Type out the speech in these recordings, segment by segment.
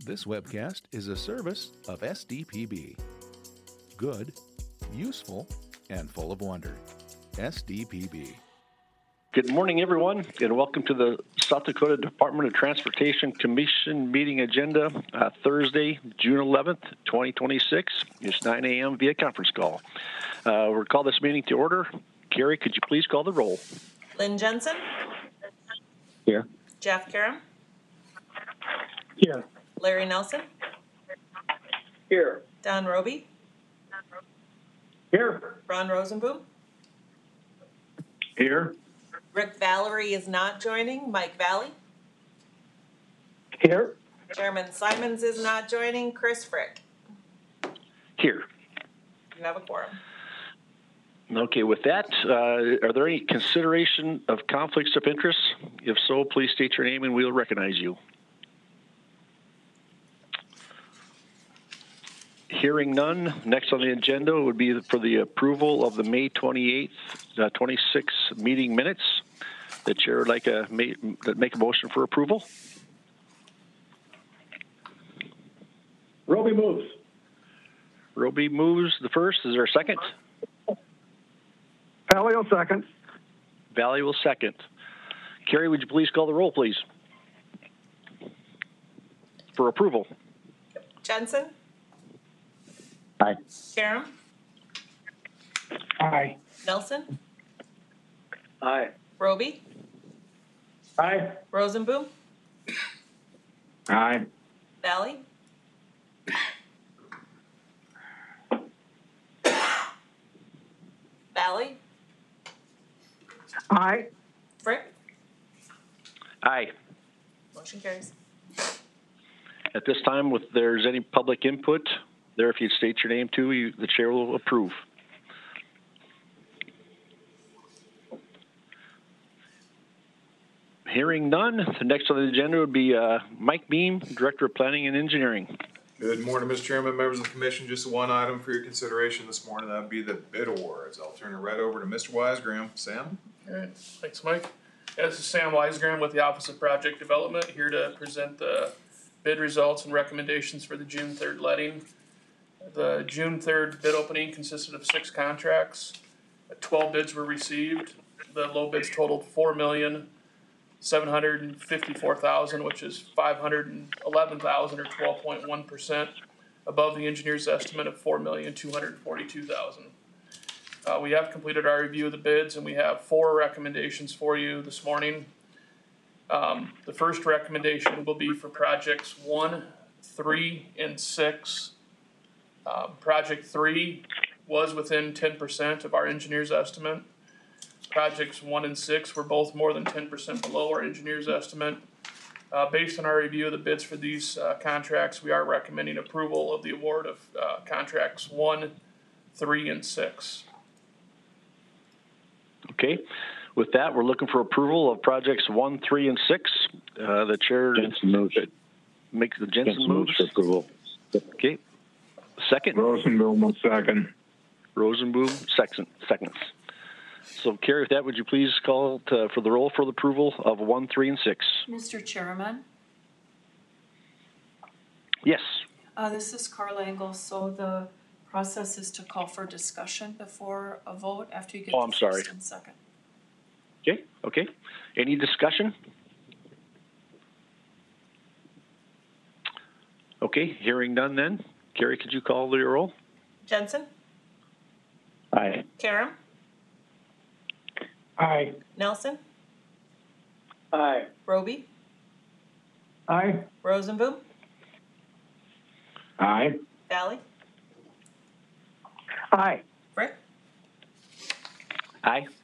This webcast is a service of SDPB. Good, useful, and full of wonder. SDPB. Good morning, everyone, and welcome to the South Dakota Department of Transportation Commission meeting agenda, Thursday, June 11th, 2026. It's 9 a.m. via conference call. We'll call this meeting to order. Carrie, could you please call the roll? Lynn Jensen? Here. Jeff Karam? Here. Larry Nelson? Here. Don Roby? Here. Ron Rosenboom? Here. Rick Valerie is not joining. Mike Valley? Here. Chairman Simons is not joining. Chris Frick? Here. You have a quorum. Okay, with that, are there any consideration of conflicts of interest? If so, please state your name and we'll recognize you. Hearing none, next on the agenda would be for the approval of the May 28th, 26 meeting minutes. The chair would like to make a motion for approval. Roby moves. Roby moves the first. Is there a second? Valley will second. Valley will second. Carrie, would you please call the roll, please? For approval. Jensen? Aye. Karam? Aye. Nelson? Aye. Roby? Aye. Rosenboom? Aye. Valley? Valley? Aye. Frick? Aye. Motion carries. At this time, if there's any public input, there, if you state your name too, the chair will approve. Hearing none, the next on the agenda would be Mike Beam, Director of Planning and Engineering. Good morning, Mr. Chairman, members of the commission. Just one item for your consideration this morning. That would be the bid awards. I'll turn it right over to Mr. Wisegram. Sam? All right, thanks, Mike. Yeah, this is Sam Wisegram with the Office of Project Development, here to present the bid results and recommendations for the June 3rd letting. The June 3rd bid opening consisted of 6 contracts. 12 bids were received. The low bids totaled $4,754,000, which is $511,000 or 12.1% above the engineer's estimate of $4,242,000. We have completed our review of the bids, and we have 4 recommendations for you this morning. The first recommendation will be for projects 1, 3, and 6. Project 3 was within 10% of our engineer's estimate. Projects 1 and 6 were both more than 10% below our engineer's estimate. Based on our review of the bids for these contracts, we are recommending approval of the award of contracts 1, 3, and 6. Okay. With that, we're looking for approval of projects 1, 3, and 6. The chair Jensen moves. makes the Jensen moves. for approval. Okay. Second. Rosenboom will second. Rosenboom seconds. So, Carrie, with that, would you please call for the roll for the approval of 1, 3, and 6? Mr. Chairman, Yes. this is Carla Engel. So the process is to call for discussion before a vote after you get I'm the sorry. first and second. Okay. Any discussion? Okay, hearing none then. Carrie, could you call the roll? Jensen? Aye. Karam? Aye. Nelson? Aye. Roby? Aye. Rosenboom? Aye. Valley? Aye. Frick? Aye.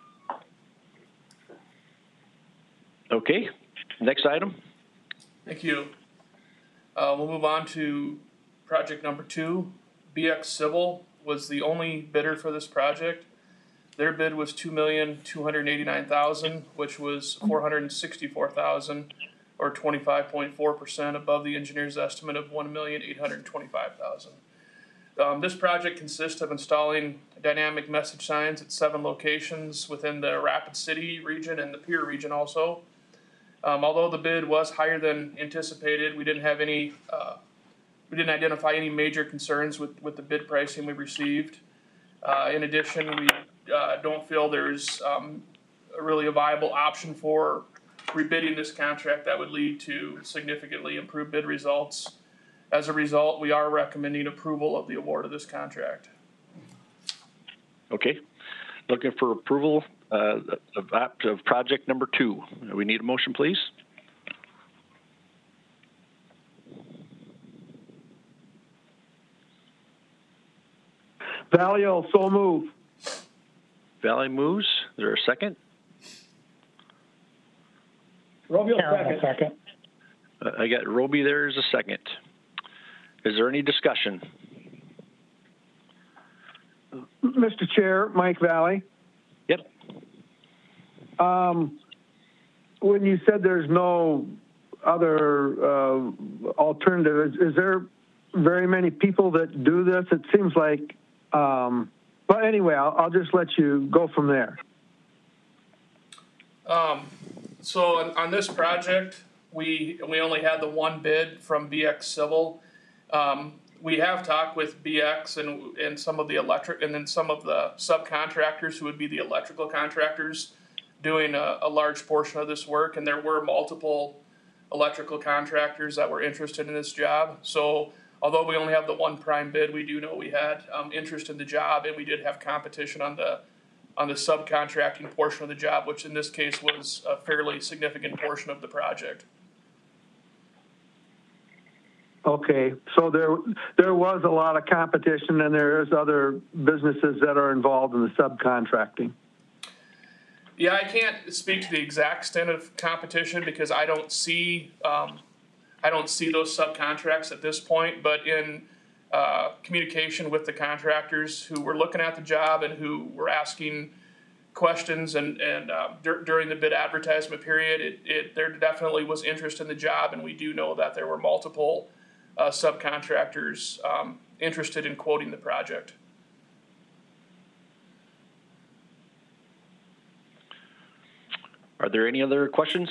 Okay, next item. Thank you. We'll move on to project number 2. BX Civil was the only bidder for this project. Their bid was $2,289,000, which was $464,000 or 25.4% above the engineer's estimate of $1,825,000. This project consists of installing dynamic message signs at 7 locations within the Rapid City region and the Pierre region also. Although the bid was higher than anticipated, we didn't identify any major concerns with the bid pricing we received. In addition, we don't feel there's really a viable option for rebidding this contract that would lead to significantly improved bid results. As a result, we are recommending approval of the award of this contract. Okay. Looking for approval of project number 2. We need a motion, please. Valley will so move. Valley moves. Is there a second? Roby will second. I got Roby there as a second. Is there any discussion? Mr. Chair, Mike Valley. Yep. When you said there's no other alternative, is there very many people that do this? It seems like, but anyway, I'll just let you go from there. So on this project, we only had the one bid from BX Civil. We have talked with BX and some of the electric, and then some of the subcontractors who would be the electrical contractors doing a large portion of this work, and there were multiple electrical contractors that were interested in this job. So although we only have the one prime bid, we do know we had interest in the job, and we did have competition on the subcontracting portion of the job, which in this case was a fairly significant portion of the project. Okay, so there was a lot of competition, and there is other businesses that are involved in the subcontracting. Yeah, I can't speak to the exact extent of competition because I don't see those subcontracts at this point. But in communication with the contractors who were looking at the job and who were asking questions and during the bid advertisement period, there definitely was interest in the job, and we do know that there were multiple subcontractors interested in quoting the project. Are there any other questions?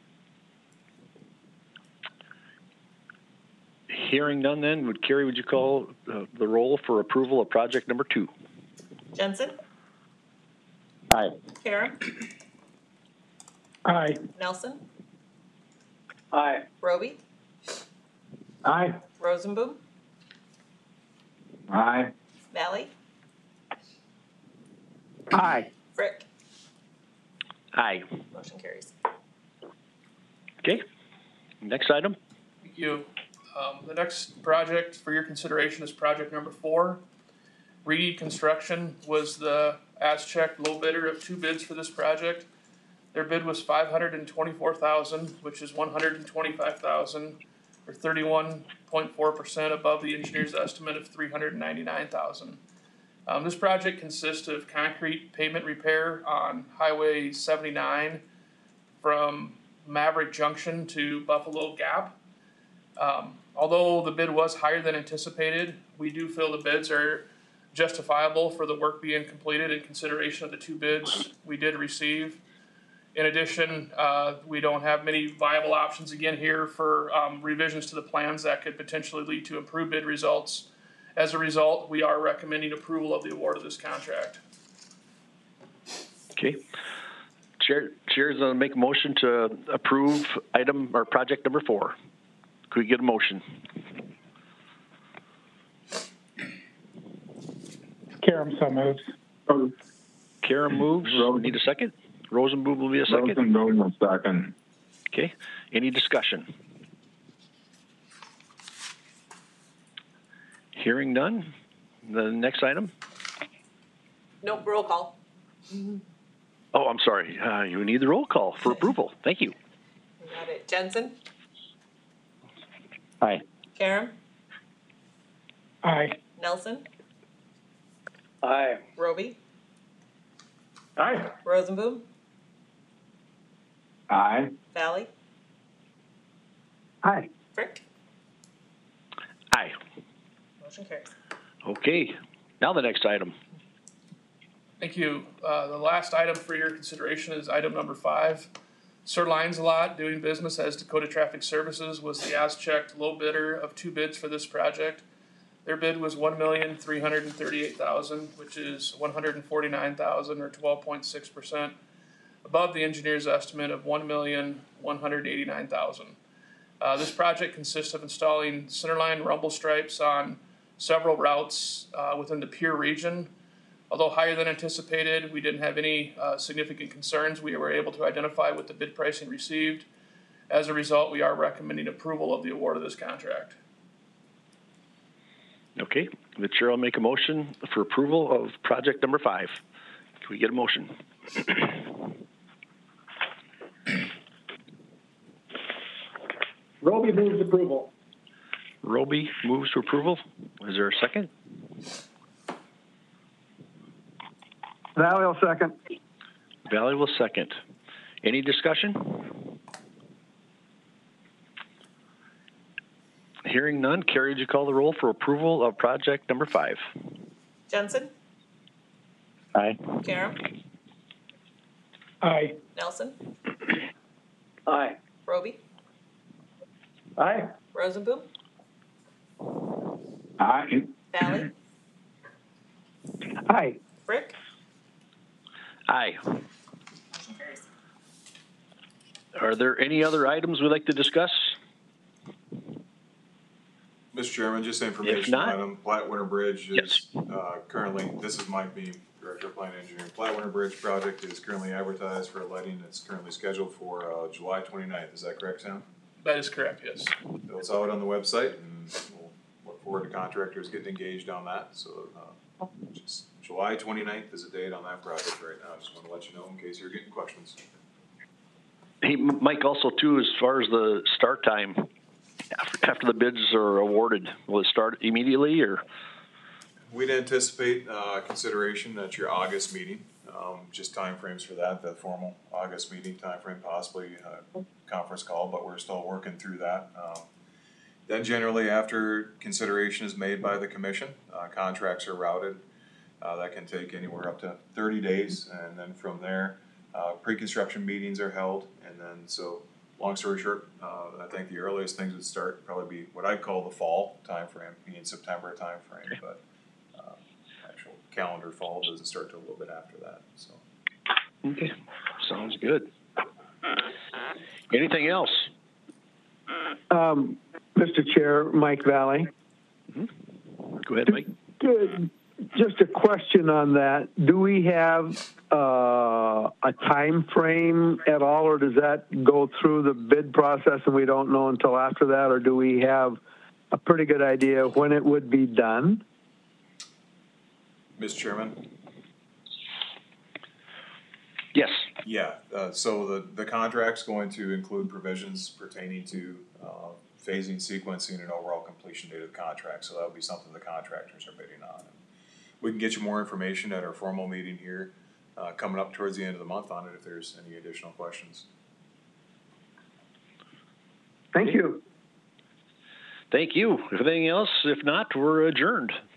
Hearing none, then, Carrie, would you call the roll for approval of project number 2? Jensen? Aye. Karen? Aye. Nelson? Aye. Roby? Aye. Rosenboom? Aye. Valley? Aye. Frick? Aye. Motion carries. Okay. Next item. Thank you. The next project for your consideration is project number 4. Reedy Construction was the as-checked low bidder of 2 bids for this project. Their bid was $524,000, which is $125,000, or 31.4% above the engineer's estimate of $399,000. This project consists of concrete pavement repair on Highway 79 from Maverick Junction to Buffalo Gap. Although the bid was higher than anticipated, we do feel the bids are justifiable for the work being completed in consideration of the 2 bids we did receive. In addition, we don't have many viable options again here for revisions to the plans that could potentially lead to improved bid results. As a result, we are recommending approval of the award of this contract. Okay. Chair's going to make a motion to approve item or project number 4. Could we get a motion? Karam so moves. Karen moves. Need a second? Rosenboom will be a second. Rosenboom will second. Okay. Any discussion? Hearing none. The next item. Nope, roll call. Oh, I'm sorry. You need the roll call for approval. Thank you. Got it. Jensen? Aye. Karen? Aye. Nelson? Aye. Roby? Aye. Rosenboom? Aye. Valley? Aye. Frick? Aye. Motion carries. Okay. Now the next item. Thank you. The last item for your consideration is item number 5. Sir Lines-A-Lot, doing business as Dakota Traffic Services, was the as-checked low bidder of 2 bids for this project. Their bid was $1,338,000, which is $149,000 or 12.6% above the engineer's estimate of $1,189,000. This project consists of installing centerline rumble stripes on several routes within the Pierre region. Although higher than anticipated, we didn't have any significant concerns we were able to identify with the bid pricing received. As a result, we are recommending approval of the award of this contract. Okay, the chair will make a motion for approval of project number 5. Can we get a motion? Roby moves approval. Roby moves to approval. Is there a second? Valley will second. Valley will second. Any discussion? Hearing none, Carrie, would you call the roll for approval of project number 5? Jensen, Aye. Karam, Aye. Nelson, Aye. Roby, Aye. Rosenboom, Aye. Valley, Aye. Frick. Aye. Motion carries. Are there any other items we'd like to discuss? Mr. Chairman, just information not- item, Platte Winter Bridge Yes. is, currently, this is Mike Beam, Director of Plant Engineering. Platte Winter Bridge project is currently advertised for lighting. It's currently scheduled for, July 29th. Is that correct, Sam? That is correct, yes. So it's out on the website, and we'll look forward to contractors getting engaged on that. So, just July 29th is the date on that project right now. I just want to let you know in case you're getting questions. Hey, Mike, also too, as far as the start time, after the bids are awarded, will it start immediately or? We'd anticipate consideration at your August meeting, just timeframes for that, the formal August meeting timeframe, possibly a conference call, but we're still working through that. Then generally after consideration is made by the commission, contracts are routed. That can take anywhere up to 30 days, and then from there, pre-construction meetings are held, and then so. Long story short, I think the earliest things would start probably be what I call the fall timeframe, being September timeframe, but actual calendar fall doesn't start till a little bit after that. So Okay, sounds good. Anything else? Mr. Chair, Mike Valley. Go ahead, Mike. Good. Just a question on that. Do we have a time frame at all, or does that go through the bid process and we don't know until after that, or do we have a pretty good idea when it would be done? Mr. Chairman? Yes. Yeah, so the contract's going to include provisions pertaining to phasing, sequencing, and overall completion date of the contract. So that'll be something the contractors are bidding on. We can get you more information at our formal meeting here coming up towards the end of the month on it if there's any additional questions. Thank you. Thank you. If anything else, if not, we're adjourned.